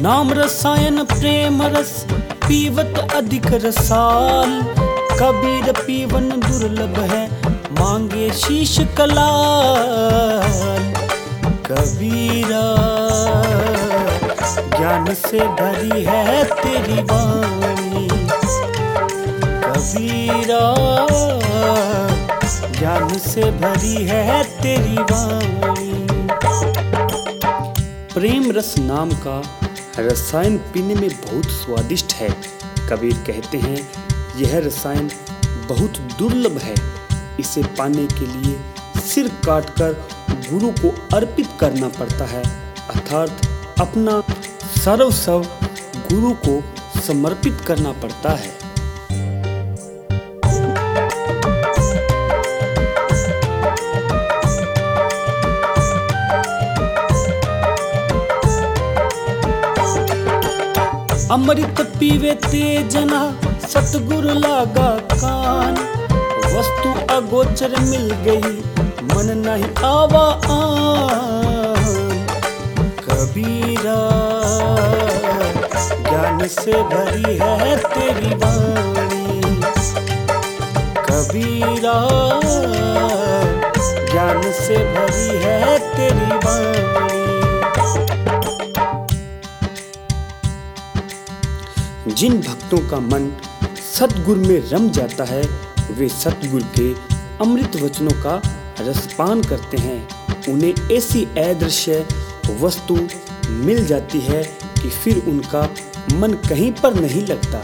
नाम रसायन प्रेम रस पीवत अधिक रसाल। कबीर पीवन दुर्लभ है मांगे शीश कलाल। कबीरा ज्ञान से भरी है तेरी वाणी। कबीरा ज्ञान से भरी है तेरी वाणी। प्रेम रस नाम का रसायन पीने में बहुत स्वादिष्ट है। कबीर कहते हैं यह रसायन बहुत दुर्लभ है। इसे पाने के लिए सिर काटकर गुरु को अर्पित करना पड़ता है, अर्थात अपना सर्वस्व गुरु को समर्पित करना पड़ता है। अमृत पीवे ते जना सतगुरु लागा कान। वस्तु अगोचर मिल गई मन नहीं आवा आन। कबीरा ज्ञान से भरी है तेरी वाणी। कबीरा ज्ञान से भरी है तेरी वाणी। जिन भक्तों का मन सतगुरु में रम जाता है वे सतगुरु के अमृत वचनों का रसपान करते हैं। उन्हें ऐसी अदृश्य वस्तु मिल जाती है कि फिर उनका मन कहीं पर नहीं लगता।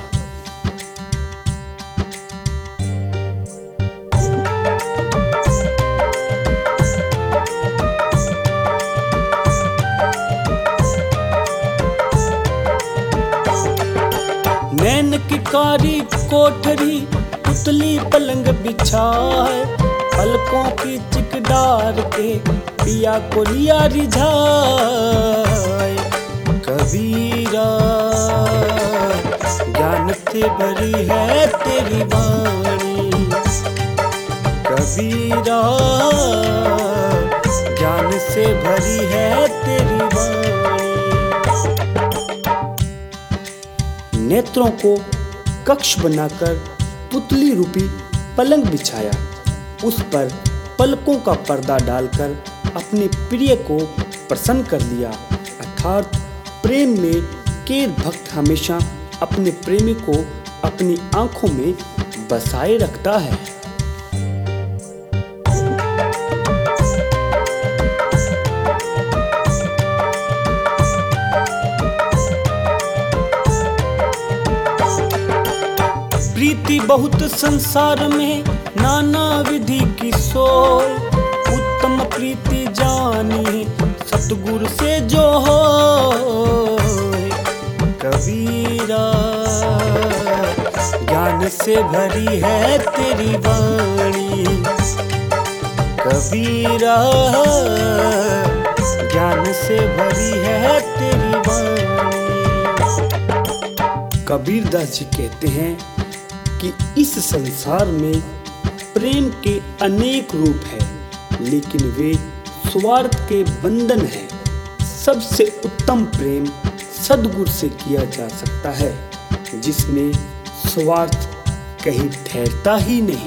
नैन की कारी कोठरी पुतली पलंग बिछाए। पलकों की चिक डार के पिया को लिया रिझाए। कबीरा ज्ञान से भरी है तेरी वाणी। कबीरा ज्ञान से भरी है तेरी वाणी। नेत्रों को कक्ष बनाकर पुतली रूपी पलंग बिछाया। उस पर पलकों का पर्दा डालकर अपने प्रिय को प्रसन्न कर लिया, अर्थात प्रेम में कैद भक्त हमेशा अपने प्रेमी को अपनी आंखों में बसाए रखता है। प्रीति बहुत संसार में नाना विधि की सोय। उत्तम प्रीति जानी सतगुरु से जो हो। कबीरा ज्ञान से भरी है तेरी वाणी। कबीरा ज्ञान से भरी है तेरी वाणी। कबीर दास जी कहते हैं कि इस संसार में प्रेम के अनेक रूप हैं, लेकिन वे स्वार्थ के बंधन हैं। सबसे उत्तम प्रेम सद्गुरु से किया जा सकता है, जिसमें स्वार्थ कहीं ठहरता ही नहीं।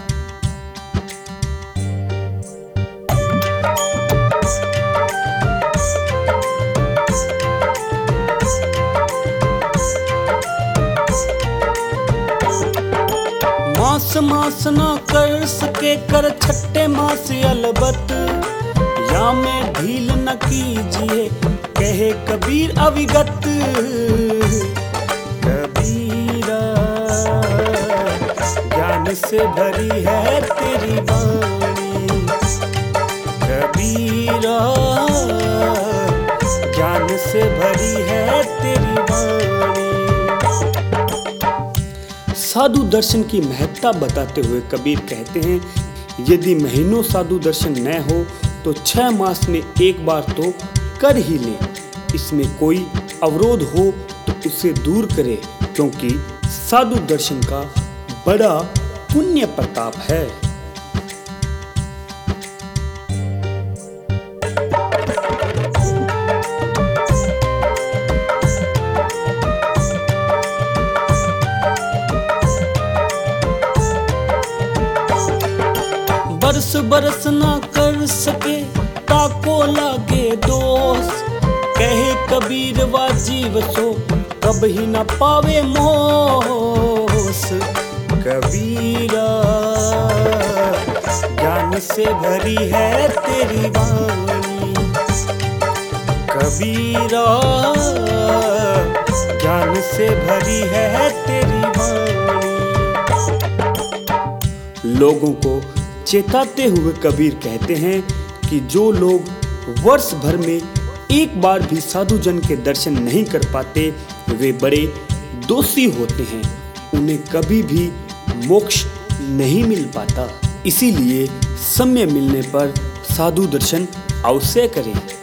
मास मास ना कर सके कर छठे मास अलबत। या में ढील न कीजिए कहे कबीर अविगत। कबीरा ज्ञान से भरी है तेरी वाणी। कबीरा ज्ञान से भरी है तेरी वाणी। साधु दर्शन की महत्ता बताते हुए कबीर कहते हैं यदि महीनों साधु दर्शन न हो तो 6 मास में एक बार तो कर ही ले। इसमें कोई अवरोध हो तो उसे दूर करे, क्योंकि साधु दर्शन का बड़ा पुण्य प्रताप है। बरस बरस ना कर सके ताको लागे दोष। कहे कबीर वा जीव सो कभी न पावे मोस। कबीरा ज्ञान से भरी है तेरी वाणी, कबीरा ज्ञान से भरी है तेरी वाणी। लोगों को चेताते हुए कबीर कहते हैं कि जो लोग वर्ष भर में एक बार भी साधु जन के दर्शन नहीं कर पाते वे बड़े दोषी होते हैं, उन्हें कभी भी मोक्ष नहीं मिल पाता। इसीलिए समय मिलने पर साधु दर्शन अवश्य करें।